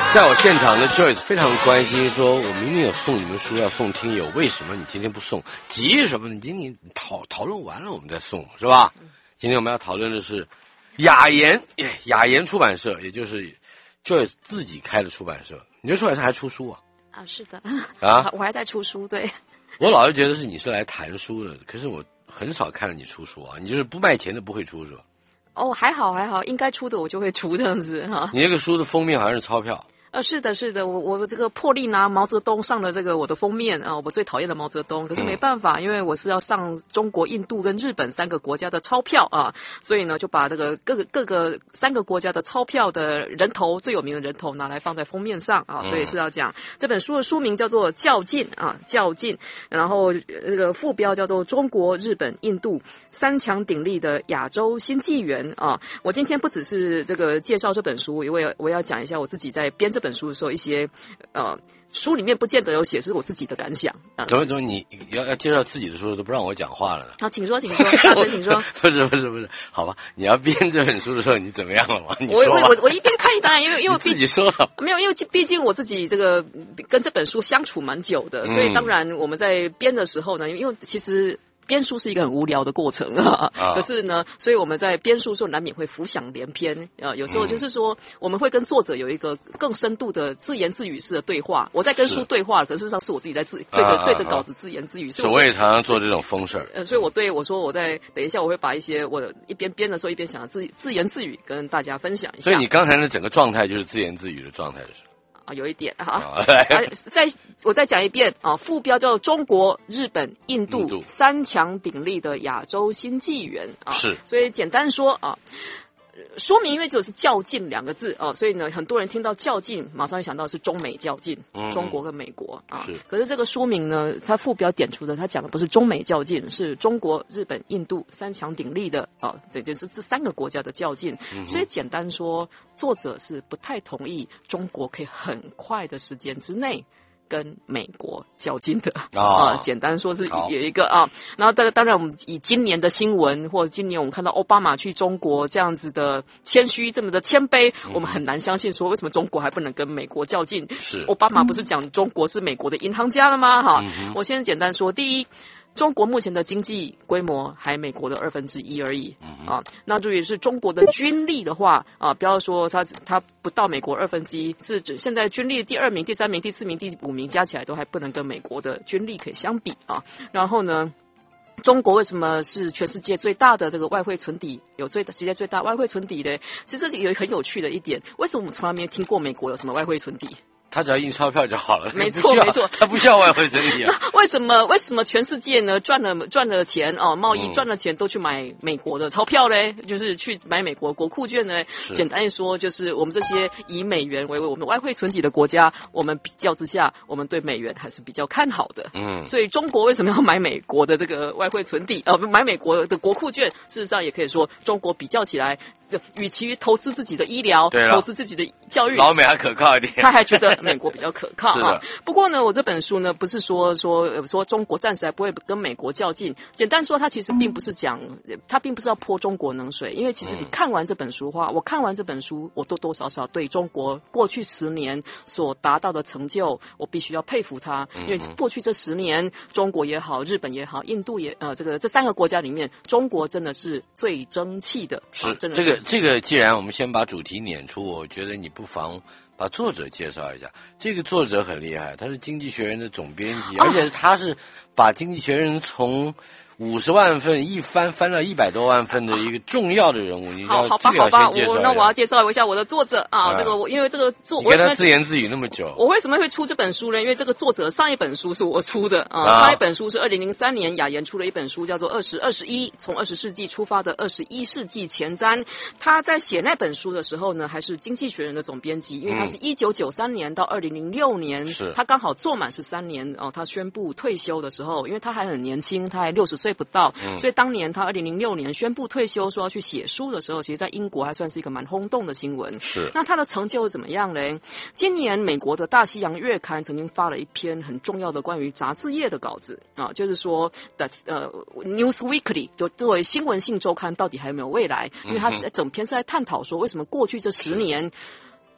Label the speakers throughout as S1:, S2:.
S1: 在我现场的 Joyce 非常关心，说我明明有送你们书要送听友，为什么你今天不送？急什么？你今天讨论完了我们再送，是吧？今天我们要讨论的是雅言出版社，也就是 Joyce 自己开的出版社。你这出版社还出书啊？
S2: 啊，是的
S1: 啊，
S2: 我还在出书，对。
S1: 我老是觉得你是来谈书的，可是我很少看到你出书啊。你就是不卖钱的不会出是吧？
S2: 哦，还好，应该出的我就会出这样子哈。
S1: 你那个书的封面好像是钞票。
S2: 是的，我这个破例拿毛泽东上了这个我的封面啊，我最讨厌的毛泽东，可是没办法，因为我是要上中国、印度跟日本3个国家的钞票啊，所以呢就把这个各个3个国家的钞票的人头最有名的人头拿来放在封面上啊，所以是要讲这本书的书名叫做《较劲》啊，较劲，然后这个副标叫做《中国、日本、印度3强鼎立的亚洲新纪元》啊。我今天不只是这个介绍这本书，因为我要讲一下我自己在编这本书的时候一些书里面不见得有写，是我自己的感想。
S1: 怎么你要介绍自己的书都不让我讲话了呢？
S2: 好，请说，大嘴请说。
S1: 不是，好吧，你要编这本书的时候你怎么样了吗？你说吧。
S2: 我一边看当然因为
S1: 自己说了
S2: 没有，因为毕竟我自己这个跟这本书相处蛮久的，所以当然我们在编的时候呢，因为其实编书是一个很无聊的过程啊，可是呢，所以我们在编书的时候难免会浮想联翩有时候就是说我们会跟作者有一个更深度的自言自语式的对话。我在跟书对话，可事实上是我自己在对着稿子自言自语。
S1: 所谓常常做这种疯事儿。
S2: 所以我说我在等一下我会把一些我一边编的时候一边想自言自语跟大家分享一下。
S1: 所以你刚才的整个状态就是自言自语的状态是？
S2: 有一点我再讲一遍啊，副标叫中国、日本、印度3强鼎立的亚洲新纪元啊。
S1: 是，
S2: 所以简单说啊，说明因为只是较劲2个字所以呢，很多人听到较劲，马上会想到是中美较劲，中国跟美国啊。是，可是这个书名呢，它副标点出的，它讲的不是中美较劲，是中国、日本、印度3强鼎立的这就是这3个国家的较劲。所以简单说，作者是不太同意中国可以很快的时间之内跟美国较劲的简单说是有一个然后当然我们以今年的新闻，或者今年我们看到奥巴马去中国这样子的谦虚，这么的谦卑，我们很难相信说为什么中国还不能跟美国较劲。是，奥巴马不是讲中国是美国的银行家了吗？我先简单说，第一，中国目前的经济规模还美国的1/2而已那至于是中国的军力的话不要说它不到美国1/2，是指现在军力第2名、第3名、第4名、第5名加起来都还不能跟美国的军力可以相比然后呢，中国为什么是全世界最大的这个外汇存底，有世界最大外汇存底呢？其实这有很有趣的一点，为什么我们从来没听过美国有什么外汇存底？
S1: 他只要印钞票就好了，
S2: 没错，
S1: 他不需要外汇整体
S2: 为什么全世界呢赚了钱贸易赚了钱都去买美国的钞票嘞？就是去买美国国库券呢？简单一说，就是我们这些以美元为我们外汇存底的国家，我们比较之下，我们对美元还是比较看好的。所以中国为什么要买美国的这个外汇存底买美国的国库券？事实上也可以说，中国比较起来，与其投资自己的医疗，投资自己的教育，
S1: 老美还可靠一点，
S2: 他还觉得美国比较可靠不过呢，我这本书呢，不是说中国暂时还不会跟美国较劲。简单说，它其实并不是它并不是要泼中国冷水，因为其实你看完这本书的话，我看完这本书，我多多少少对中国过去10年所达到的成就，我必须要佩服他，因为过去这10年，中国也好，日本也好，印度也这3个国家里面，中国真的是最争气的。
S1: 是，
S2: 真的是
S1: 这个，既然我们先把主题撵出，我觉得你不妨把作者介绍一下。这个作者很厉害，他是《经济学人》的总编辑，而且他是把《经济学人》从50万份一翻到100多万份的一个重要的人物。你要
S2: 好吧，那我要介绍一下我的作者这个因为这个你
S1: 跟他自言自语那么久，
S2: 我为什么会出这本书呢？因为这个作者上一本书是我出的上一本书是2003年雅言出了一本书，叫做2021，从20世纪出发的21世纪前瞻。他在写那本书的时候呢，还是《经济学人》的总编辑，因为他是1993年到2006年，他刚好做满13年他宣布退休的时候，因为他还很年轻，他还60岁不到，所以当年他2006年宣布退休，说要去写书的时候，其实在英国还算是一个蛮轰动的新闻。是，那他的成就怎么样呢？今年美国的大西洋月刊曾经发了一篇很重要的关于杂志业的稿子就是说的News Weekly 就作为新闻性周刊到底还有没有未来？因为他整篇是在探讨说，为什么过去这10年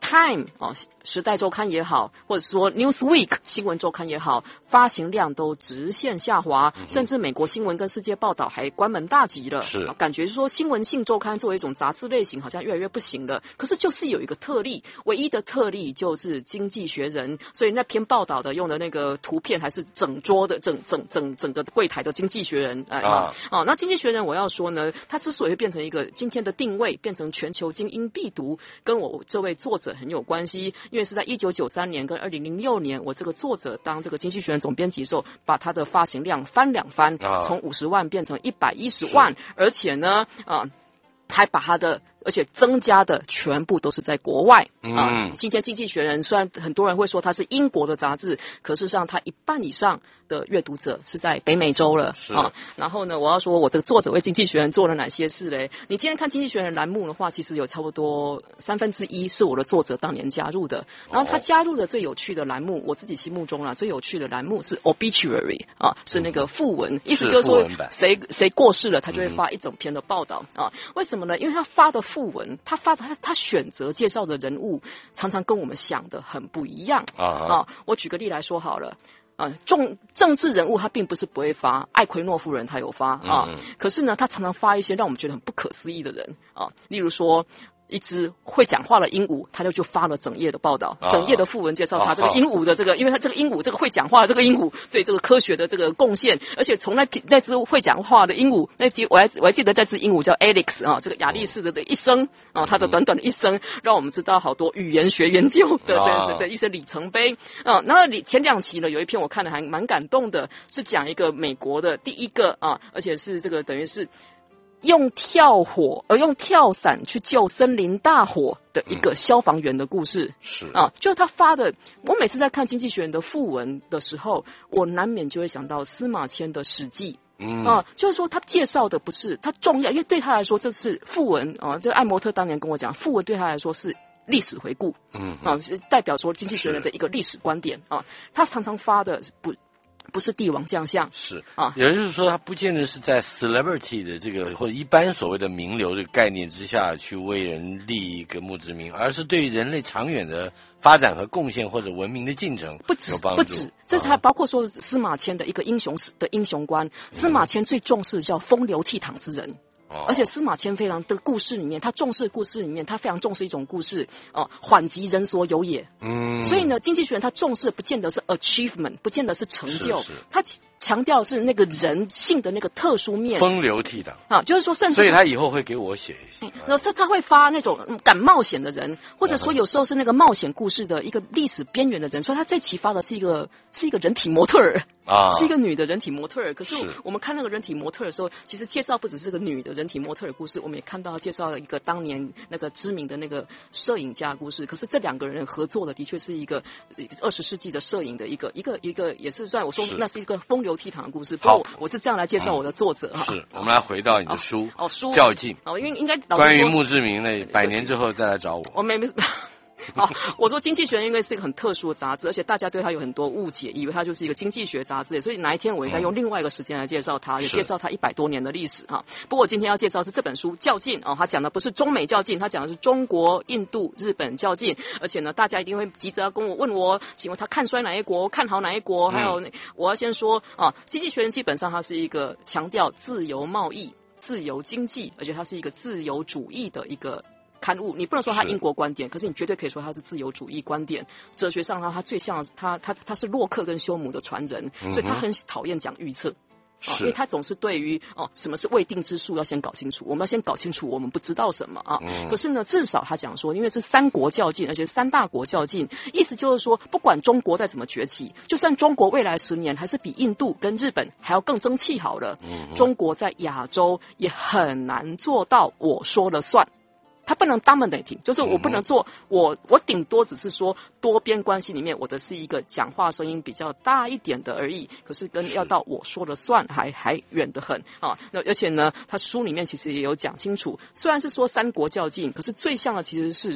S2: Time 时代周刊也好，或者说 Newsweek 新闻周刊也好，发行量都直线下滑，甚至美国新闻跟世界报道还关门大吉了。
S1: 是，
S2: 感觉说新闻性周刊作为一种杂志类型，好像越来越不行了。可是就是有一个特例，唯一的特例就是《经济学人》，所以那篇报道的用的那个图片还是整桌的整个柜台的《经济学人》那《经济学人》我要说呢，它之所以会变成一个今天的定位，变成全球精英必读，跟我这位作者很有关系，因为是在1993年跟2006年，我这个作者当这个《经济学人》总编辑的时候，把它的发行量翻2番，从50万变成110万，而且呢，还把它的。而且增加的全部都是在国外今天《经济学人》虽然很多人会说它是英国的杂志，可事实上它1半以上的阅读者是在北美洲了然后呢，我要说我的作者为《经济学人》做了哪些事嘞？你今天看《经济学人》栏目的话，其实有差不多1/3是我的作者当年加入的。然后他加入的最有趣的栏目，我自己心目中最有趣的栏目是 obituary 是那个讣文，意思就是说谁过世了，他就会发一整篇的报道为什么呢？因为他发的讣文，他选择介绍的人物常常跟我们想的很不一样我举个例来说好了政治人物他并不是不会发，艾奎诺夫人他有发可是呢，他常常发一些让我们觉得很不可思议的人例如说。一只会讲话的鹦鹉，他就发了整页的报道，整页的讣文介绍他这个鹦鹉的这个，因为他这个鹦鹉这个会讲话的这个鹦鹉对这个科学的这个贡献，而且从那只会讲话的鹦鹉，我还记得那只鹦鹉叫 Alex 这个亚力士的这一生他的短短的一生，让我们知道好多语言学研究的一些里程碑那前2期呢，有一篇我看了还蛮感动的，是讲一个美国的第一个而且是这个等于是。用跳伞去救森林大火的一个消防员的故事
S1: 是
S2: 就是他发的。我每次在看《经济学人》的讣文的时候，我难免就会想到司马迁的《史记》就是说他介绍的不是他重要，因为对他来说这是讣文这个艾摩特当年跟我讲，讣文对他来说是历史回顾是代表说《经济学人》的一个历史观点他常常发的不是帝王将相
S1: 是也就是说，他不见得是在 celebrity 的这个或者一般所谓的名流这个概念之下去为人立一个墓志铭，而是对人类长远的发展和贡献或者文明的进程有帮助。不止，
S2: 这还包括说司马迁的一个英雄观。司马迁最重视叫风流倜傥之人。而且司马迁非常的故事里面，他重视故事里面，他非常重视一种故事缓急人所有也。所以呢，经济学人他重视不见得是 achievement， 不见得是成就，他强调是那个人性的那个特殊面，
S1: 风流倜傥
S2: 就是说，甚至
S1: 所以他以后会给我写一些。
S2: 有时候他会发那种敢冒险的人，或者说有时候是那个冒险故事的一个历史边缘的人，所以他最启发的是一个人体模特儿是一个女的人体模特儿。可是我们看那个人体模特儿的时候，其实介绍不只是个女的人体模特儿的故事，我们也看到介绍了一个当年那个知名的那个摄影家的故事。可是这2个人合作的确是一个20世纪的摄影的一个也是算我说那是一个风流倜傥的故事。不过我是这样来介绍我的作者
S1: 是我们来回到你的书较劲
S2: 因为应该
S1: 关于墓志铭的100年之后再来找我。
S2: 我没我说经济学因为是一个很特殊的杂志，而且大家对它有很多误解，以为它就是一个经济学杂志，所以哪一天我应该用另外一个时间来介绍它，也介绍它100多年的历史不过我今天要介绍是这本书较劲它讲的不是中美较劲，它讲的是中国、印度、日本较劲。而且呢，大家一定会急着要问我，请问他看衰哪一国，看好哪一国？还有我要先说经济学人基本上它是一个强调自由贸易、自由经济，而且它是一个自由主义的一个刊物。你不能说他英国观点，可是你绝对可以说他是自由主义观点。哲学上他最像他是洛克跟休姆的传人，所以他很讨厌讲预测因为他总是对于什么是未定之数要先搞清楚，我们要先搞清楚我们不知道什么可是呢，至少他讲说，因为是3国较劲，而且3大国较劲，意思就是说，不管中国再怎么崛起，就算中国未来10年还是比印度跟日本还要更争气好了中国在亚洲也很难做到我说了算。他不能 dominating， 就是我不能做我顶多只是说多边关系里面我的是一个讲话声音比较大一点的而已，可是跟要到我说了算还远得很那而且呢，他书里面其实也有讲清楚，虽然是说3国较劲，可是最像的其实是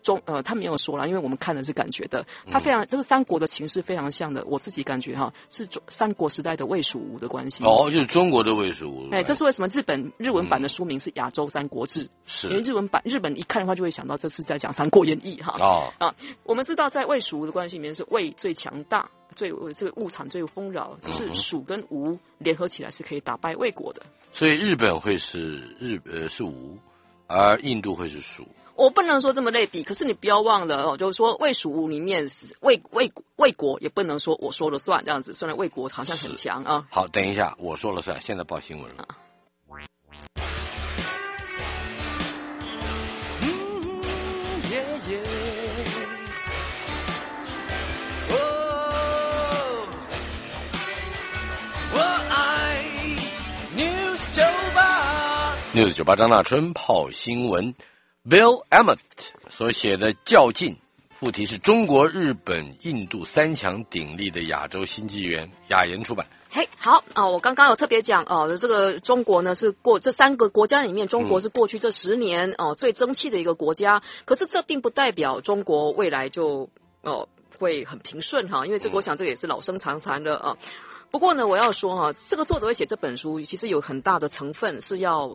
S2: 他没有说啦，因为我们看的是感觉的，他非常这个三国的情势非常像的，我自己感觉是三国时代的魏蜀吴的关系。
S1: 哦，就是中国的魏蜀吴。
S2: 这是为什么日文版的书名是《亚洲三国志》，
S1: 是
S2: 因为日本一看的话就会想到这是在讲《三国演义》我们知道在魏蜀吴的关系里面是魏最强大，这个物产最丰饶，可是蜀跟吴联合起来是可以打败魏国的。
S1: 所以日本会是吴，而印度会是蜀。
S2: 我不能说这么类比，可是你不要忘了就是说魏蜀吴里面魏国也不能说我说了算这样子，虽然魏国好像很强啊。
S1: 好，等一下，我说了算，现在报新闻了。News98 张大春泡新闻 ，Bill Emmett 所写的《较劲》，副题是中国、日本、印度三强鼎立的亚洲新纪元，雅言出版。
S2: 好我刚刚有特别讲这个中国呢是这3个国家里面，中国是过去这10年最争气的一个国家。可是这并不代表中国未来就会很平顺因为这个我想这个也是老生常谈的不过呢，我要说这个作者会写这本书，其实有很大的成分是要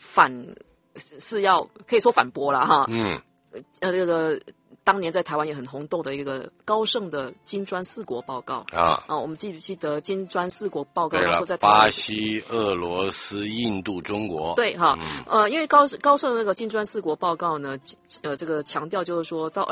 S2: 可以说反驳啦这个当年在台湾也很轰动的一个高盛的金砖4国报告我们记不记得金砖4国报告？
S1: 对了，
S2: 说在台湾
S1: 巴西、俄罗斯、印度、中国。
S2: 对因为高盛那个金砖4国报告呢，这个强调就是说到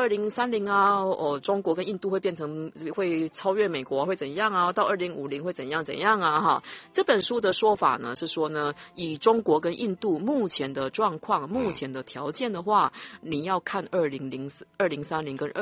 S2: 2030中国跟印度会超越美国会怎样到2050会怎样这本书的说法呢是说呢，以中国跟印度目前的状况、目前的条件的话，你要看2030跟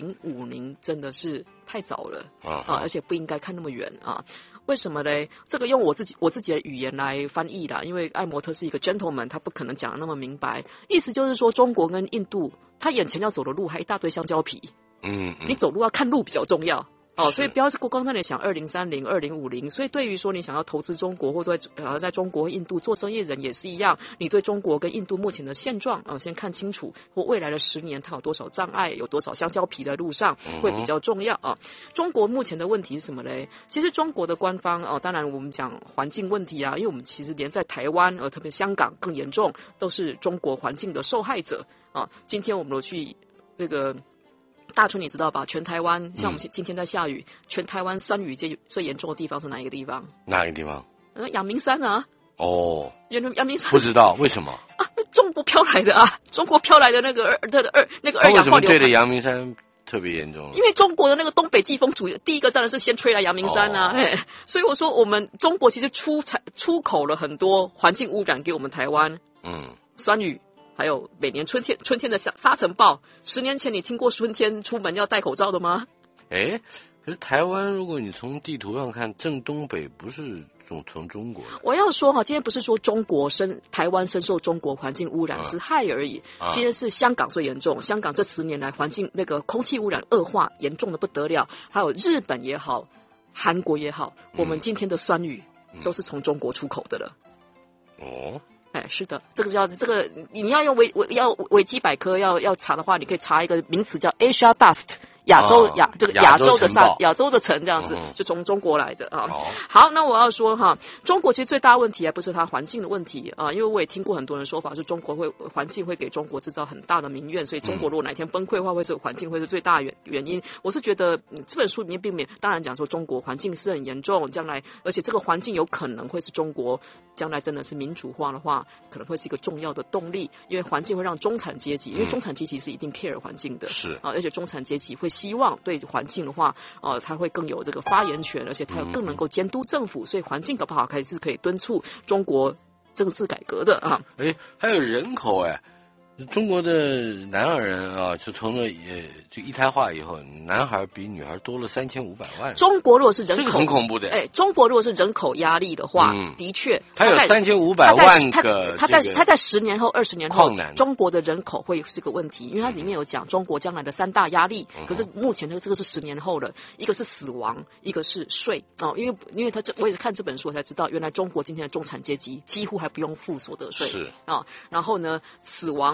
S2: 2050真的是太早了而且不应该看那么远为什么呢？这个用我自己的语言来翻译啦，因为艾摩特是一个 gentleman， 他不可能讲得那么明白。意思就是说，中国跟印度，他眼前要走的路还一大堆香蕉皮，你走路要看路比较重要。所以不要是光在那里想2030、2050。所以对于说你想要投资中国或者在中国、印度做生意人也是一样，你对中国跟印度目前的现状先看清楚，或未来的10年它有多少障碍，有多少香蕉皮的路上会比较重要中国目前的问题是什么嘞？其实中国的官方当然我们讲环境问题因为我们其实连在台湾特别香港更严重，都是中国环境的受害者今天我们有去这个。大春你知道吧？全台湾像我们今天在下雨，全台湾酸雨最严重的地方是哪一个地方？
S1: 哪一个地方？
S2: 阳明山阳明山
S1: 不知道为什么
S2: 中国飘来的中国飘来的那个二氧化硫。为
S1: 什么对着阳明山特别严重？
S2: 因为中国的那个东北季风第一个当然是先吹来阳明山所以我说我们中国其实出口了很多环境污染给我们台湾酸雨。还有每年春天的沙尘暴，10年前你听过春天出门要戴口罩的吗？
S1: 可是台湾如果你从地图上看，正东北不是从中国的。
S2: 我要说今天不是说台湾深受中国环境污染之害而已，今天是香港最严重。香港这10年来环境那个空气污染恶化严重的不得了，还有日本也好，韩国也好，我们今天的酸雨都是从中国出口的了。是的，这个你要用维基百科要查的话，你可以查一个名词叫 Asia Dust。亚洲的尘这样子，就从中国来的好，那我要说中国其实最大的问题还不是它环境的问题因为我也听过很多人说法是中国环境会给中国制造很大的民怨，所以中国如果哪天崩溃的话，环境会是最大原因。我是觉得这本书里面并没有，当然讲说中国环境是很严重，将来而且这个环境有可能会是中国将来真的是民主化的话，可能会是一个重要的动力，因为环境会让中产阶级，因为中产阶级是一定 care 环境的，
S1: 是
S2: 而且中产阶级会希望对环境的话他会更有这个发言权，而且他更能够监督政府，所以环境搞不好还是可以敦促中国政治改革的
S1: 还有人口中国的男儿人就从了这一胎化以后，男孩比女孩多了3500万。
S2: 中国如果是人口，
S1: 这个很恐怖的。
S2: 中国如果是人口压力的话，的确，
S1: 它有3500万个
S2: 他在10年后、20年后，中国的人口会是个问题，因为它里面有讲中国将来的3大压力。可是目前这个是10年后了，一个是死亡，一个是税因为我也是看这本书我才知道，原来中国今天的中产阶级几乎还不用付所得税
S1: 是
S2: 然后呢，死亡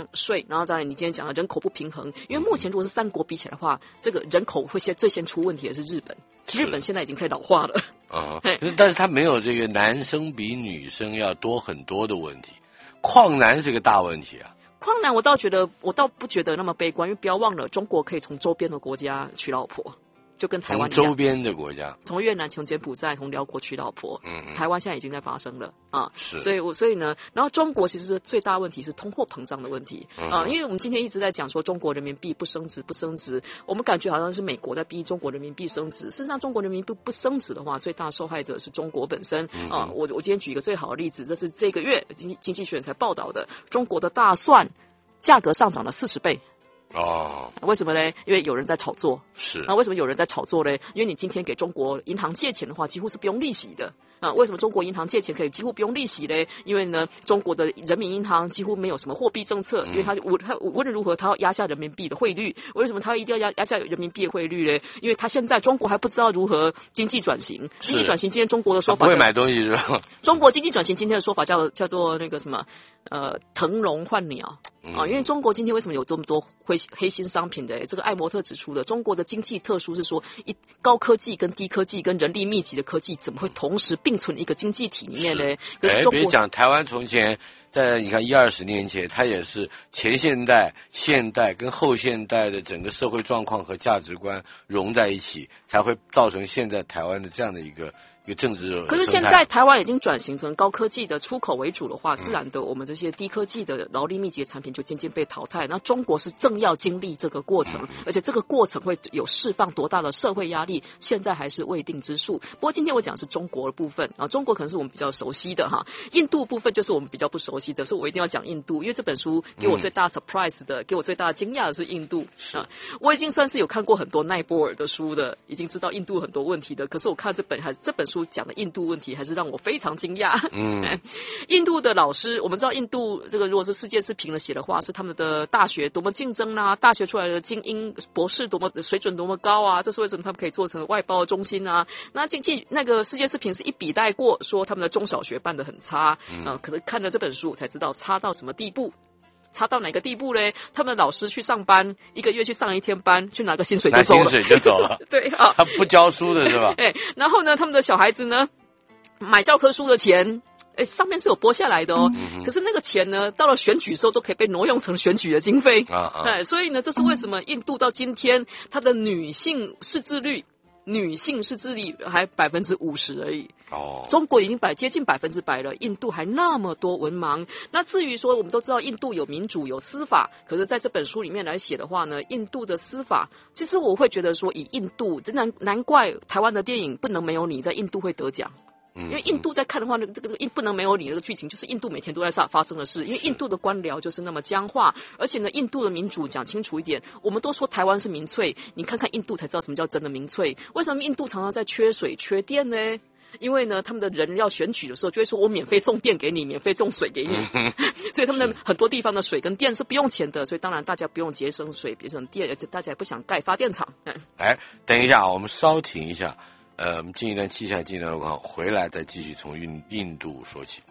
S2: 税，然后当然你今天讲的人口不平衡，因为目前如果是3国比起来的话，这个人口会最先出问题的是日本。日本现在已经在老化了
S1: 啊，但是它没有这个男生比女生要多很多的问题，矿难是个大问题啊。
S2: 矿难我倒不觉得那么悲观，因为不要忘了，中国可以从周边的国家娶老婆。就跟台湾一样，
S1: 从周边的国家，
S2: 从越南、从柬埔寨、从辽国娶老婆，台湾现在已经在发生了啊。
S1: 是，
S2: 所以呢，然后中国其实最大问题是通货膨胀的问题啊，因为我们今天一直在讲说中国人民币不升值，我们感觉好像是美国在逼中国人民币升值，事实上中国人民币不升值的话，最大受害者是中国本身啊。我今天举一个最好的例子，这是这个月经济学人才报道的，中国的大蒜价格上涨了40倍。
S1: 哦，
S2: 为什么呢？因为有人在炒作。
S1: 是。
S2: 那为什么有人在炒作呢？因为你今天给中国银行借钱的话，几乎是不用利息的。为什么中国银行借钱可以几乎不用利息呢？因为呢，中国的人民银行几乎没有什么货币政策，因为它无论如何，它要压下人民币的汇率。为什么它一定要压下人民币的汇率呢？因为它现在中国还不知道如何经济转型。经济转型，今天中国的说法
S1: 不会买东西是吧？
S2: 中国经济转型今天的说法叫做那个什么腾笼换鸟啊！因为中国今天为什么有这么多黑心商品的？这个艾摩特指出的，中国的经济特殊是说，高科技跟低科技跟人力密集的科技怎么会同时并存一个经济体里面呢？可是中国，别
S1: 讲台湾从前在你看10-20年前，它也是前现代、现代跟后现代的整个社会状况和价值观融在一起，才会造成现在台湾的这样的一个政治。
S2: 可是现在台湾已经转型成高科技的出口为主的话，自然的我们这些低科技的劳力密集的产品就渐渐被淘汰。那中国是正要经历这个过程，而且这个过程会有释放多大的社会压力，现在还是未定之数。不过今天我讲的是中国的部分啊，中国可能是我们比较熟悉的哈，印度部分就是我们比较不熟悉的，所以我一定要讲印度，因为这本书给我最大 surprise 的，给我最大的惊讶的是印度啊。我已经算是有看过很多奈波尔的书的，已经知道印度很多问题的，可是我看这本书讲的印度问题还是让我非常惊讶。印度的老师，我们知道印度这个如果是世界是评了写的话，是他们的大学多么竞争啊，大学出来的精英博士多么水准多么高啊，这是为什么他们可以做成外包的中心啊？那个世界视频是一笔带过，说他们的中小学办得很差可是看了这本书我才知道差到什么地步。差到哪个地步呢？他们的老师去上班，1个月去上1天班，去拿个薪水就走了。
S1: 拿薪水就走了。
S2: 对啊，
S1: 他不教书的是吧？
S2: 然后呢，他们的小孩子呢，买教科书的钱，上面是有拨下来的哦。可是那个钱呢，到了选举时候都可以被挪用成选举的经费所以呢，这是为什么印度到今天它的女性识字率还50%而已。中国已经接近100%了，印度还那么多文盲。那至于说，我们都知道印度有民主有司法，可是在这本书里面来写的话呢，印度的司法，其实我会觉得说，以印度，难怪台湾的电影不能没有你在印度会得奖。因为印度在看的话，这个不能没有你那个剧情，就是印度每天都在发生的事。因为印度的官僚就是那么僵化，而且呢，印度的民主讲清楚一点，我们都说台湾是民粹，你看看印度才知道什么叫真的民粹。为什么印度常常在缺水缺电呢？因为呢，他们的人要选举的时候，就会说我免费送电给你，免费送水给你，所以他们的很多地方的水跟电是不用钱的，所以当然大家不用节省水，节省电，而且大家也不想盖发电厂。
S1: 等一下，我们稍停一下。我们进一段气象，进一段路况，回来再继续从印度说起。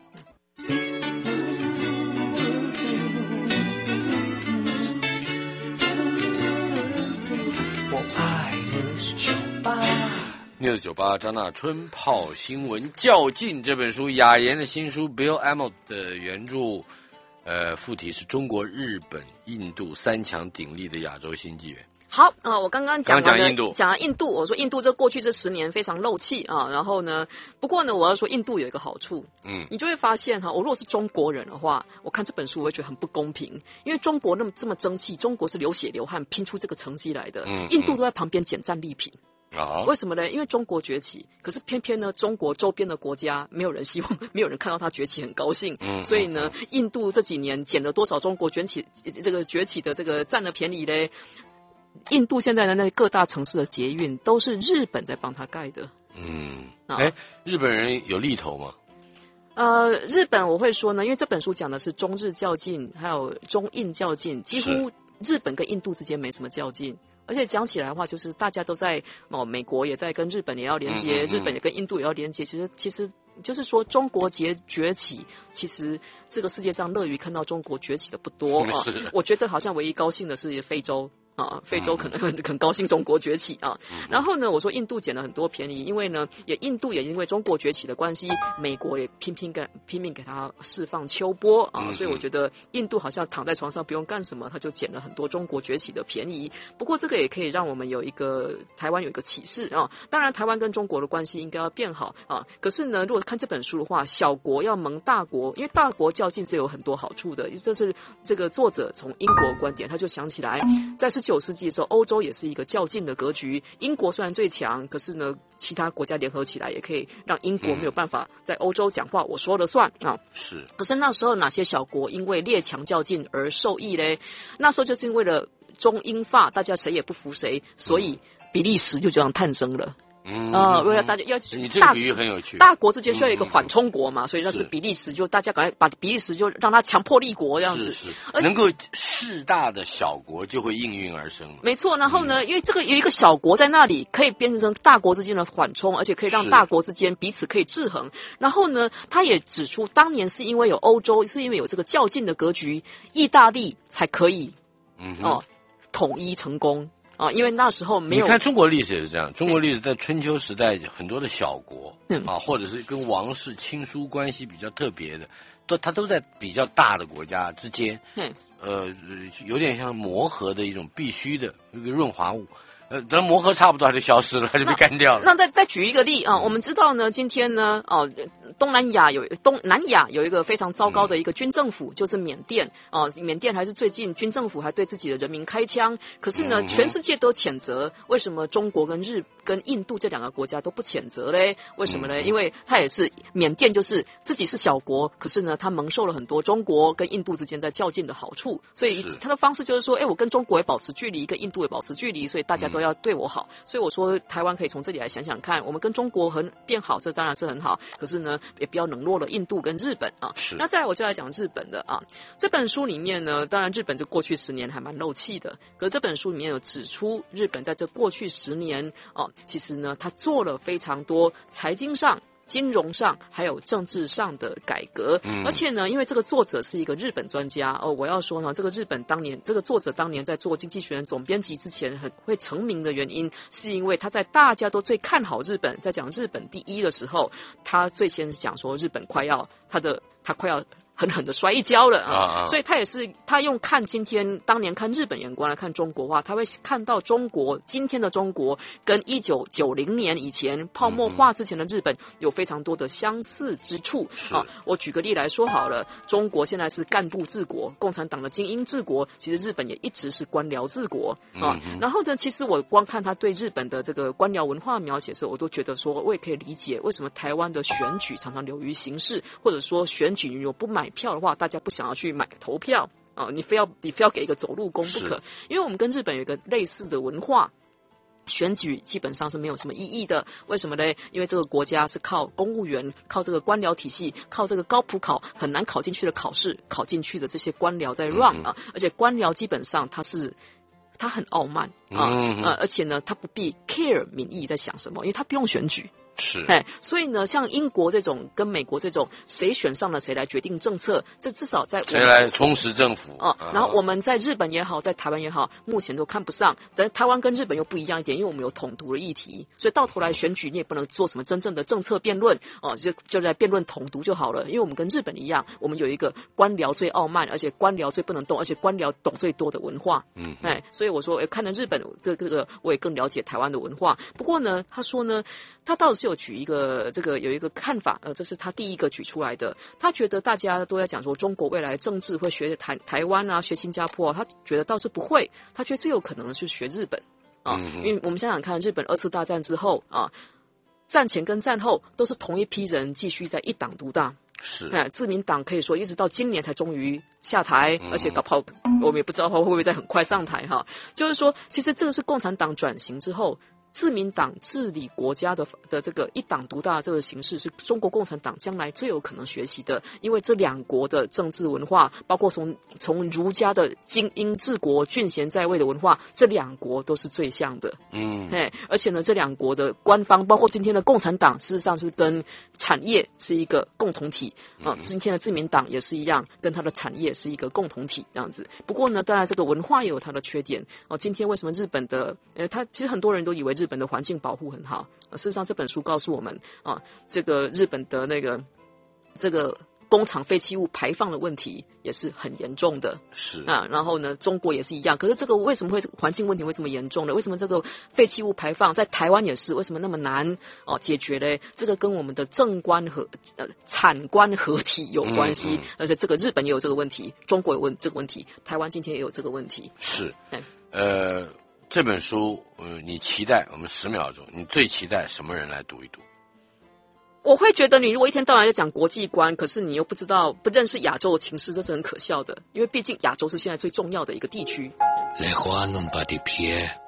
S3: 我爱
S1: News 98张大春泡新闻较劲这本书，雅言的新书 Bill Emmott 的原著，副题是中国、日本、印度3强鼎立的亚洲新纪元。
S2: 好我刚刚讲
S1: 印度，
S2: 我说印度过去这10年非常漏气然后呢，不过呢，我要说印度有一个好处，你就会发现我如果是中国人的话，我看这本书我会觉得很不公平，因为中国这么争气，中国是流血流汗拼出这个成绩来的，印度都在旁边捡战利品。为什么呢？因为中国崛起，可是偏偏呢，中国周边的国家没有人希望，没有人看到它崛起很高兴，所以呢，印度这几年捡了多少中国崛起的这个占了便宜嘞？印度现在的那各大城市的捷运都是日本在帮他盖的。
S1: 日本人有利头吗？
S2: 日本我会说呢，因为这本书讲的是中日较劲，还有中印较劲，几乎日本跟印度之间没什么较劲。而且讲起来的话，就是大家都在美国也在跟日本也要连接，日本也跟印度也要连接。其实就是说中国崛起，其实这个世界上乐于看到中国崛起的不多啊。我觉得好像唯一高兴的是非洲。非洲可能很高兴中国崛起啊，然后呢，我说印度捡了很多便宜，因为呢，印度也因为中国崛起的关系，美国也拼命给他释放秋波啊，所以我觉得印度好像躺在床上不用干什么，他就捡了很多中国崛起的便宜。不过这个也可以让我们台湾有一个启示啊，当然台湾跟中国的关系应该要变好啊，可是呢，如果看这本书的话，小国要盟大国，因为大国较劲是有很多好处的，这是这个作者从英国观点，他就想起来在19世纪的时候，欧洲也是一个较劲的格局。英国虽然最强，可是呢，其他国家联合起来也可以让英国没有办法在欧洲讲话，我说了算啊。
S1: 是。
S2: 可是那时候哪些小国因为列强较劲而受益嘞？那时候就是为了中英法，大家谁也不服谁，所以比利时就这样诞生了。为了大家要
S1: 你这个比喻很有趣，
S2: 大国之间需要有一个缓冲国嘛，所以那是比利时，就大家赶快把比利时就让他强迫立国这样子，
S1: 能够势大的小国就会应运而生。
S2: 没错，然后呢，因为这个有一个小国在那里，可以变成大国之间的缓冲，而且可以让大国之间彼此可以制衡。然后呢，他也指出，当年是因为有欧洲，是因为有这个较劲的格局，意大利才可以统一成功。因为那时候没有。
S1: 你看中国历史也是这样，中国历史在春秋时代很多的小国，或者是跟王室亲疏关系比较特别的，它都在比较大的国家之间，有点像磨合的一种必须的一个润滑物。等磨合差不多，它就消失了，它就被干掉了。
S2: 那再举一个例啊，我们知道呢，今天呢，南亚有一个非常糟糕的一个军政府，就是缅甸缅甸还是最近军政府还对自己的人民开枪，可是呢，全世界都谴责，为什么中国跟印度这两个国家都不谴责嘞？为什么呢？因为它也是缅甸，就是自己是小国，可是呢，它蒙受了很多中国跟印度之间在较劲的好处，所以它的方式就是说，我跟中国也保持距离，跟印度也保持距离，所以大家都要对我好。所以我说，台湾可以从这里来想想看，我们跟中国变好，这当然是很好，可是呢，也不要冷落了印度跟日本啊。那再来我就来讲日本的啊，这本书里面呢，当然日本这过去10年还蛮漏气的，可是这本书里面有指出，日本在这过去10年其实呢，他做了非常多财经上、金融上还有政治上的改革，而且呢，因为这个作者是一个日本专家我要说呢，这个作者当年在做《经济学人》总编辑之前很会成名的原因，是因为他在大家都最看好日本，在讲日本第一的时候，他最先讲说日本他快要狠狠的摔一跤了所以他用当年看日本眼光来看中国话，他会看到今天的中国跟1990年以前泡沫化之前的日本有非常多的相似之处我举个例来说好了，中国现在是干部治国，共产党的精英治国，其实日本也一直是官僚治国然后呢，其实我光看他对日本的这个官僚文化描写的时候，我都觉得说，我也可以理解为什么台湾的选举常常流于形式，或者说选举如果不买票的话，大家不想要去投票你非要给一个走路工不可，因为我们跟日本有一个类似的文化，选举基本上是没有什么意义的。为什么呢？因为这个国家是靠公务员，靠这个官僚体系，靠这个高普考很难考进去的考试，考进去的这些官僚在 run 而且官僚基本上他很傲慢而且呢，他不必 care 民意在想什么，因为他不用选举。所以呢，像英国这种跟美国这种，谁选上了谁来决定政策，这至少在
S1: 谁来充实政府
S2: 然后我们在日本也好，在台湾也好，目前都看不上。但台湾跟日本又不一样一点，因为我们有统独的议题，所以到头来选举你也不能做什么真正的政策辩论就在辩论统独就好了。因为我们跟日本一样，我们有一个官僚最傲慢，而且官僚最不能动，而且官僚懂最多的文化。所以我说，看了日本这个，我也更了解台湾的文化。不过呢，他说呢，他倒是有举一个有一个看法这是他第一个举出来的。他觉得大家都在讲说中国未来政治会学台湾学新加坡他觉得倒是不会，他觉得最有可能的是学日本因为我们想想看，日本2次大战之后战前跟战后都是同一批人继续在一党独大。自民党可以说一直到今年才终于下台，而且搞不好我们也不知道他会不会在很快上台就是说，其实这个是共产党转型之后自民党治理国家的这个一党独大的这个形式，是中国共产党将来最有可能学习的。因为这两国的政治文化，包括从儒家的精英治国、俊贤在位的文化，这两国都是最像的。而且呢，这两国的官方，包括今天的共产党，事实上是跟产业是一个共同体今天的自民党也是一样，跟它的产业是一个共同体这样子。不过呢，当然这个文化也有它的缺点今天为什么日本的其实很多人都以为日本的环境保护很好，事实上这本书告诉我们这个日本的这个工厂废弃物排放的问题也是很严重的，
S1: 是
S2: 然后呢，中国也是一样。可是这个为什么会环境问题会这么严重呢？为什么这个废弃物排放在台湾也是为什么那么难解决呢？这个跟我们的政官和产官合体有关系，而且这个日本也有这个问题，中国有这个问题，台湾今天也有这个问题。
S1: 是，这本书你期待我们10秒钟，你最期待什么人来读一读？
S2: 我会觉得你如果一天到晚在讲国际观，可是你又不认识亚洲的情势，这是很可笑的，因为毕竟亚洲是现在最重要的一个地区。